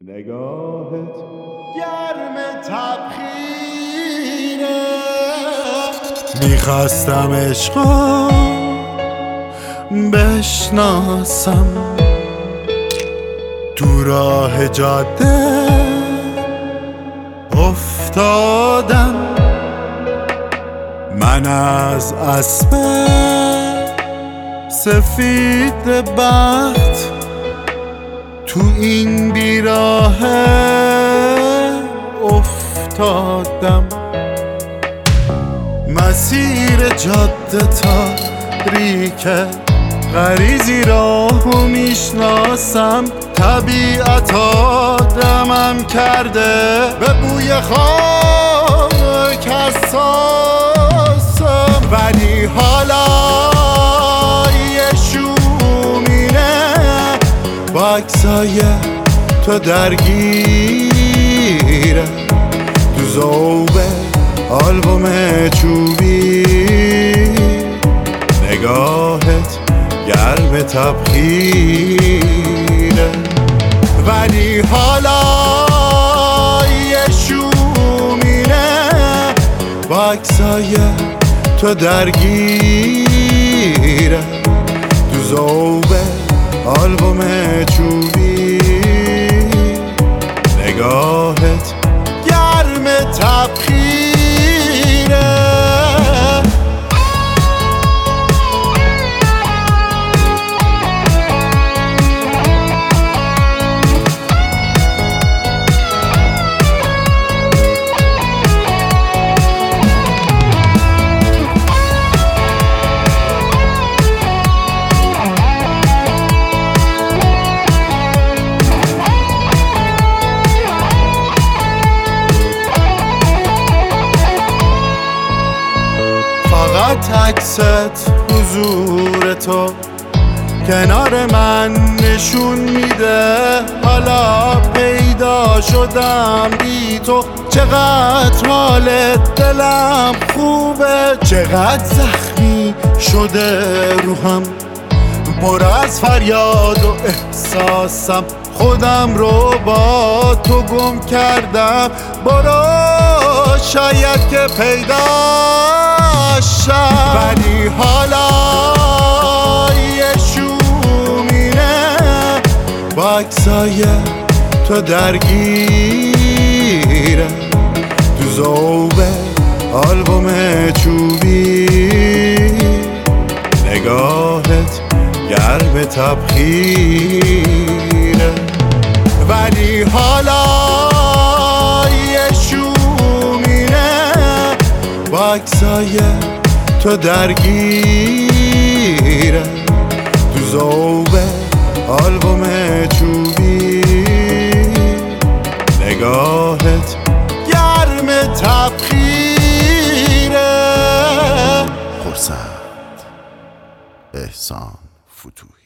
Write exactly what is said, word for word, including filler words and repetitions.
نگاهت گرم تبخیره، میخواستم عشقا بشناسم، تو راه جاده افتادم، من از اسب سفید بخت تو این بیراهه افتادم. مسیر جاده تاریکه، غریزی راهو میشناسم، طبیعت آدمم کرده به بوی خاک حساسم، ولی حالا یه شومینه با عکسای تو درگیره، تو ذوب آلبوم چوبی نگاهت گرم تبخیره، ولی حالا یه شومینه با عکسای تو درگیره، تو ذوب آلبوم چوبی نگاهت گرم تبخیره. فقط عکست حضور تو کنار من نشون میده، حالا پیدا شدم بی تو، چقدر حالت دلم خوبه، چقدر زخمی شده روحم، پر از فریاد و احساسم، خودم رو با تو گم کردم، برو شاید که پیدا شم، ولی حالا یه شومینه با عکسای تو درگیره، تو ذوب آلبوم چوبی نگاهت گرم تبخیره، ولی حالا یه شومینه با عکسای تو درگیره، تو ذوب آلبوم چوبی نگاهت گرم تبخیره. خورسند احسان فتوحی.